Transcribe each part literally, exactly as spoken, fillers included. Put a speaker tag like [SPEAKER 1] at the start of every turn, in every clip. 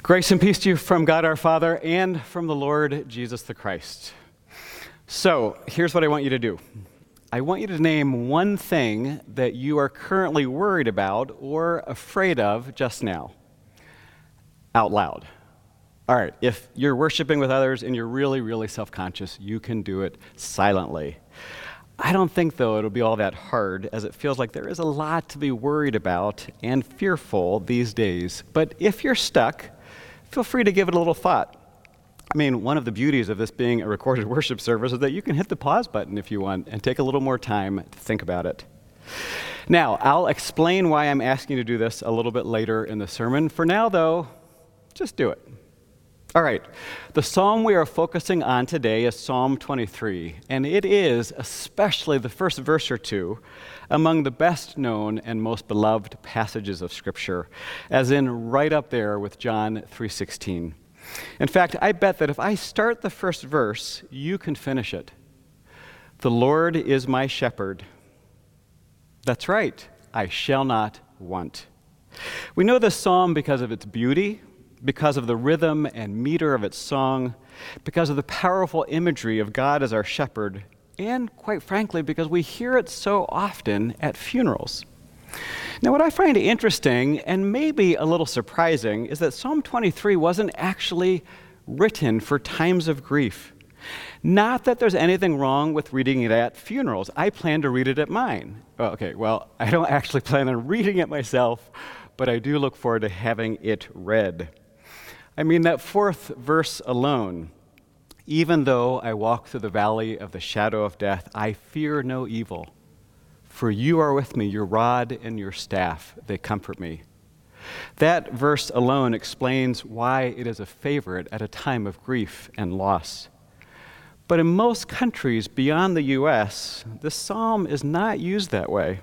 [SPEAKER 1] Grace and peace to you from God our Father and from the Lord Jesus the Christ. So, here's what I want you to do. I want you to name one thing that you are currently worried about or afraid of just now, out loud. All right, if you're worshiping with others and you're really, really self-conscious, you can do it silently. I don't think, though, it'll be all that hard, as it feels like there is a lot to be worried about and fearful these days. But if you're stuck, feel free to give it a little thought. I mean, one of the beauties of this being a recorded worship service is that you can hit the pause button if you want and take a little more time to think about it. Now, I'll explain why I'm asking you to do this a little bit later in the sermon. For now, though, just do it. All right, the psalm we are focusing on today is Psalm twenty-three, and it is, especially the first verse or two, among the best known and most beloved passages of Scripture, as in right up there with John three sixteen. In fact, I bet that if I start the first verse, you can finish it. The Lord is my shepherd. That's right, I shall not want. We know this psalm because of its beauty, because of the rhythm and meter of its song, because of the powerful imagery of God as our shepherd, and quite frankly, because we hear it so often at funerals. Now, what I find interesting and maybe a little surprising is that Psalm twenty-three wasn't actually written for times of grief. Not that there's anything wrong with reading it at funerals. I plan to read it at mine. Oh, okay, well, I don't actually plan on reading it myself, but I do look forward to having it read. I mean, that fourth verse alone, even though I walk through the valley of the shadow of death, I fear no evil. For you are with me, your rod and your staff, they comfort me. That verse alone explains why it is a favorite at a time of grief and loss. But in most countries beyond the U S, this psalm is not used that way.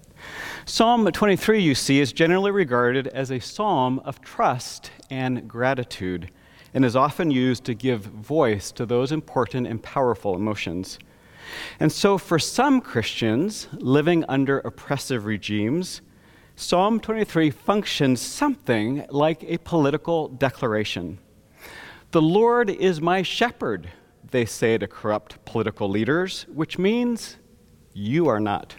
[SPEAKER 1] Psalm twenty-three, you see, is generally regarded as a psalm of trust and gratitude, and is often used to give voice to those important and powerful emotions. And so for some Christians living under oppressive regimes, Psalm twenty-three functions something like a political declaration. The Lord is my shepherd, they say to corrupt political leaders, which means you are not.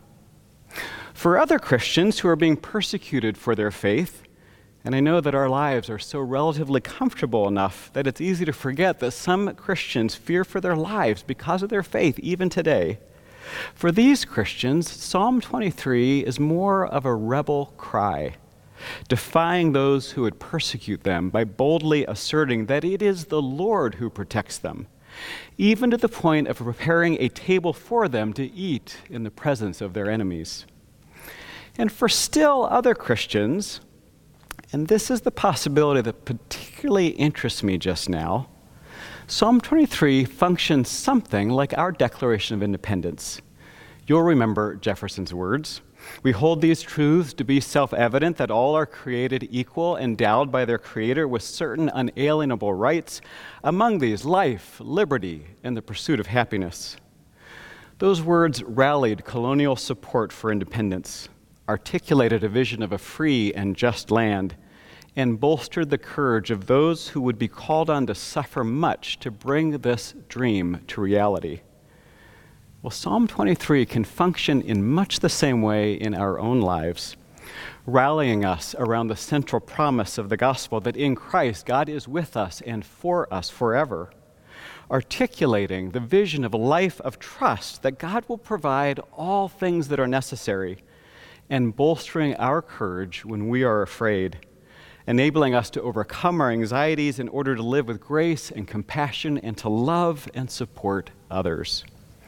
[SPEAKER 1] For other Christians who are being persecuted for their faith, and I know that our lives are so relatively comfortable enough that it's easy to forget that some Christians fear for their lives because of their faith even today. For these Christians, Psalm twenty-three is more of a rebel cry, defying those who would persecute them by boldly asserting that it is the Lord who protects them, even to the point of preparing a table for them to eat in the presence of their enemies. And for still other Christians, and this is the possibility that particularly interests me just now, Psalm twenty-three functions something like our Declaration of Independence. You'll remember Jefferson's words. We hold these truths to be self-evident that all are created equal, endowed by their Creator with certain unalienable rights, among these life, liberty, and the pursuit of happiness. Those words rallied colonial support for independence, articulated a vision of a free and just land, and bolstered the courage of those who would be called on to suffer much to bring this dream to reality. Well, Psalm twenty-three can function in much the same way in our own lives, rallying us around the central promise of the gospel that in Christ God is with us and for us forever, articulating the vision of a life of trust that God will provide all things that are necessary, and bolstering our courage when we are afraid, enabling us to overcome our anxieties in order to live with grace and compassion and to love and support others.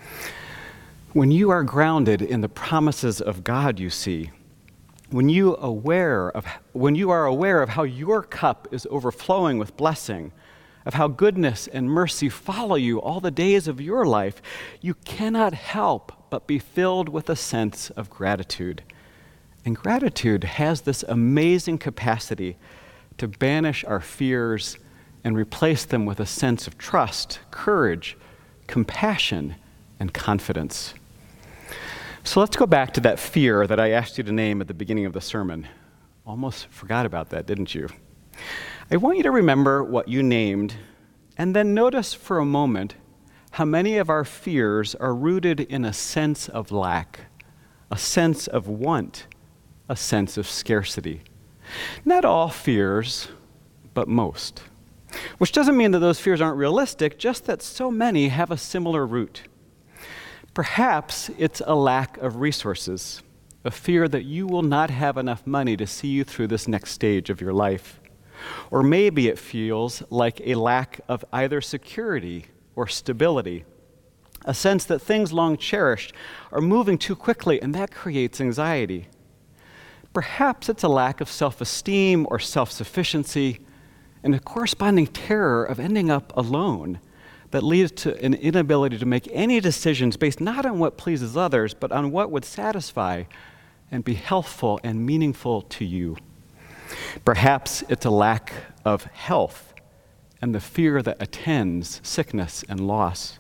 [SPEAKER 1] When you are grounded in the promises of God, you see, when you aware of when you are aware of how your cup is overflowing with blessing, of how goodness and mercy follow you all the days of your life, you cannot help but be filled with a sense of gratitude. And gratitude has this amazing capacity to banish our fears and replace them with a sense of trust, courage, compassion, and confidence. So let's go back to that fear that I asked you to name at the beginning of the sermon. Almost forgot about that, didn't you? I want you to remember what you named, and then notice for a moment how many of our fears are rooted in a sense of lack, a sense of want, a sense of scarcity. Not all fears, but most. Which doesn't mean that those fears aren't realistic, just that so many have a similar root. Perhaps it's a lack of resources, a fear that you will not have enough money to see you through this next stage of your life. Or maybe it feels like a lack of either security or stability, a sense that things long cherished are moving too quickly, and that creates anxiety. Perhaps it's a lack of self-esteem or self-sufficiency, and a corresponding terror of ending up alone that leads to an inability to make any decisions based not on what pleases others, but on what would satisfy and be healthful and meaningful to you. Perhaps it's a lack of health and the fear that attends sickness and loss.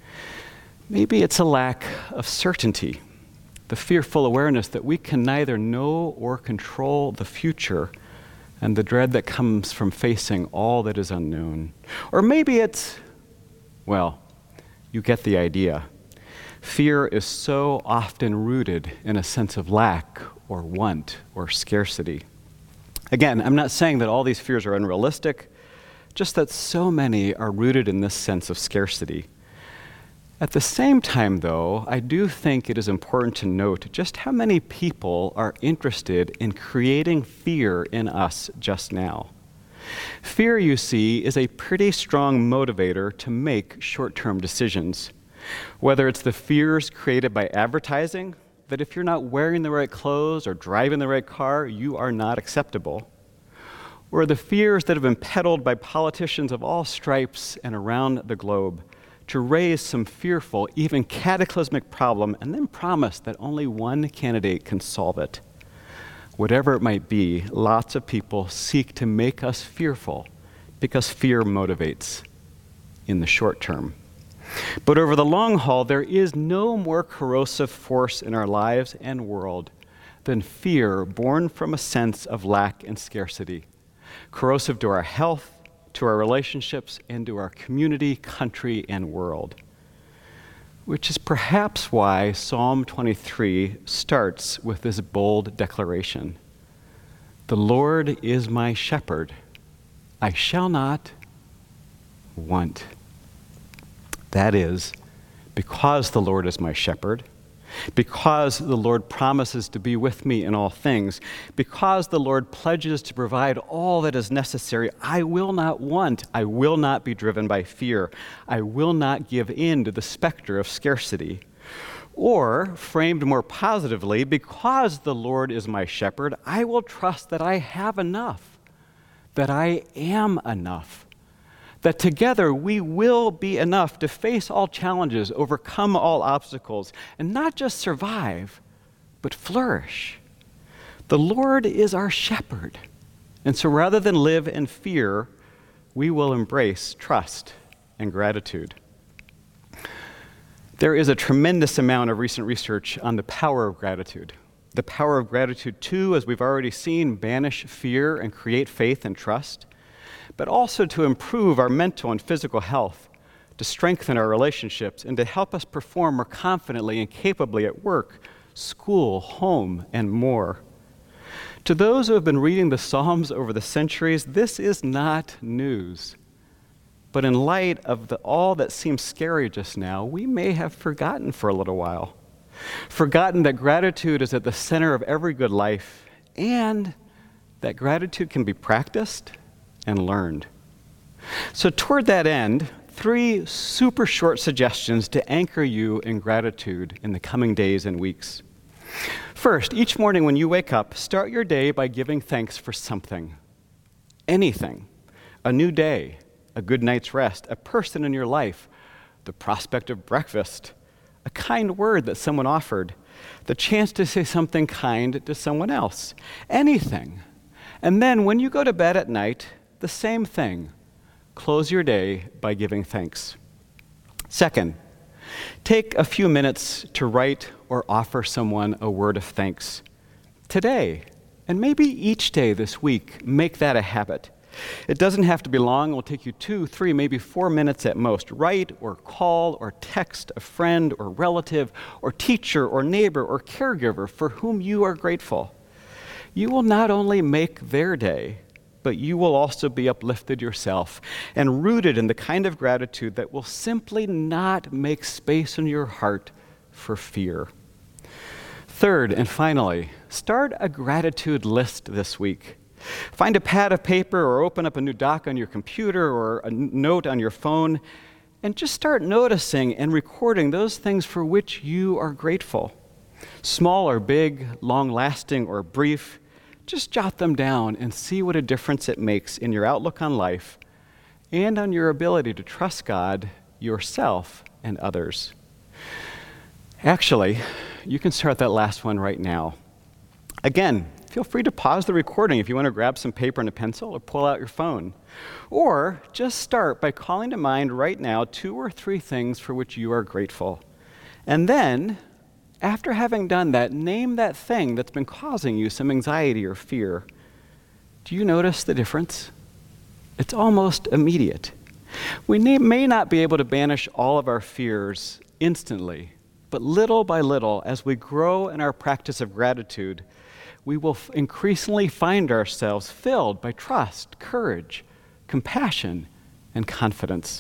[SPEAKER 1] Maybe it's a lack of certainty, the fearful awareness that we can neither know or control the future, and the dread that comes from facing all that is unknown. Or maybe it's, well, you get the idea. Fear is so often rooted in a sense of lack or want or scarcity. Again, I'm not saying that all these fears are unrealistic, just that so many are rooted in this sense of scarcity. At the same time, though, I do think it is important to note just how many people are interested in creating fear in us just now. Fear, you see, is a pretty strong motivator to make short-term decisions. Whether it's the fears created by advertising, that if you're not wearing the right clothes or driving the right car, you are not acceptable. Or the fears that have been peddled by politicians of all stripes and around the globe to raise some fearful, even cataclysmic problem and then promise that only one candidate can solve it. Whatever it might be, lots of people seek to make us fearful because fear motivates in the short term. But over the long haul, there is no more corrosive force in our lives and world than fear born from a sense of lack and scarcity, corrosive to our health, to our relationships, and to our community, country, and world. Which is perhaps why Psalm twenty-three starts with this bold declaration. The Lord is my shepherd. I shall not want. That is, because the Lord is my shepherd, because the Lord promises to be with me in all things, because the Lord pledges to provide all that is necessary, I will not want, I will not be driven by fear, I will not give in to the specter of scarcity. Or, framed more positively, because the Lord is my shepherd, I will trust that I have enough, that I am enough, that together we will be enough to face all challenges, overcome all obstacles, and not just survive, but flourish. The Lord is our shepherd. And so rather than live in fear, we will embrace trust and gratitude. There is a tremendous amount of recent research on the power of gratitude. The power of gratitude, too, as we've already seen, banish fear and create faith and trust, but also to improve our mental and physical health, to strengthen our relationships, and to help us perform more confidently and capably at work, school, home, and more. To those who have been reading the Psalms over the centuries, this is not news. But in light of the, all that seems scary just now, we may have forgotten for a little while. Forgotten that gratitude is at the center of every good life, and that gratitude can be practiced and learned. So toward that end, three super short suggestions to anchor you in gratitude in the coming days and weeks. First, each morning when you wake up, start your day by giving thanks for something. Anything. A new day, a good night's rest, a person in your life, the prospect of breakfast, a kind word that someone offered, the chance to say something kind to someone else. Anything. And then when you go to bed at night, the same thing. Close your day by giving thanks. Second, take a few minutes to write or offer someone a word of thanks. Today, and maybe each day this week, make that a habit. It doesn't have to be long. It will take you two, three, maybe four minutes at most. Write or call or text a friend or relative or teacher or neighbor or caregiver for whom you are grateful. You will not only make their day, but you will also be uplifted yourself and rooted in the kind of gratitude that will simply not make space in your heart for fear. Third, and finally, start a gratitude list this week. Find a pad of paper or open up a new doc on your computer or a note on your phone and just start noticing and recording those things for which you are grateful. Small or big, long-lasting or brief, just jot them down and see what a difference it makes in your outlook on life and on your ability to trust God, yourself, and others. Actually, you can start that last one right now. Again, feel free to pause the recording if you want to grab some paper and a pencil or pull out your phone. Or just start by calling to mind right now two or three things for which you are grateful. And then, after having done that, name that thing that's been causing you some anxiety or fear. Do you notice the difference? It's almost immediate. We may not be able to banish all of our fears instantly, but little by little, as we grow in our practice of gratitude, we will f- increasingly find ourselves filled by trust, courage, compassion, and confidence.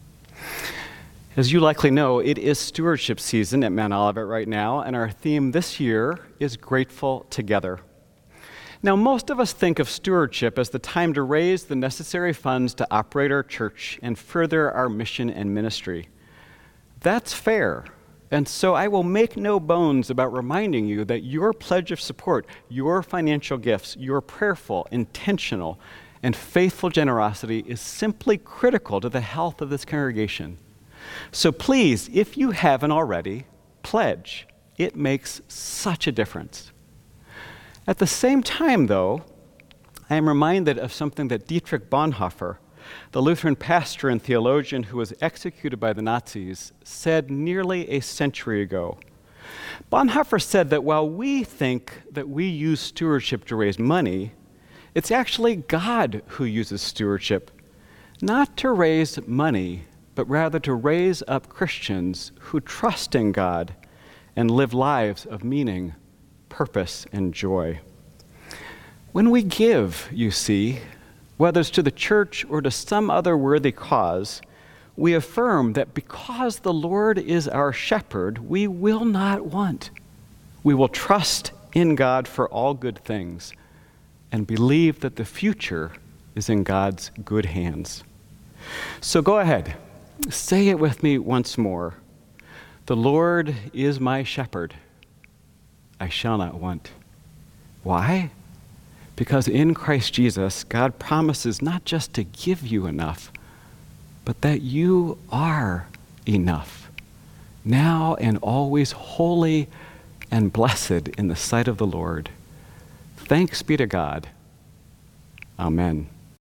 [SPEAKER 1] As you likely know, it is stewardship season at Mount Olivet right now, and our theme this year is Grateful Together. Now, most of us think of stewardship as the time to raise the necessary funds to operate our church and further our mission and ministry. That's fair. And so I will make no bones about reminding you that your pledge of support, your financial gifts, your prayerful, intentional, and faithful generosity is simply critical to the health of this congregation. So please, if you haven't already, pledge. It makes such a difference. At the same time, though, I am reminded of something that Dietrich Bonhoeffer, the Lutheran pastor and theologian who was executed by the Nazis, said nearly a century ago. Bonhoeffer said that while we think that we use stewardship to raise money, it's actually God who uses stewardship, not to raise money, but rather to raise up Christians who trust in God and live lives of meaning, purpose, and joy. When we give, you see, whether it's to the church or to some other worthy cause, we affirm that because the Lord is our shepherd, we will not want. We will trust in God for all good things and believe that the future is in God's good hands. So go ahead, say it with me once more. The Lord is my shepherd. I shall not want. Why? Because in Christ Jesus, God promises not just to give you enough, but that you are enough, now and always holy and blessed in the sight of the Lord. Thanks be to God. Amen.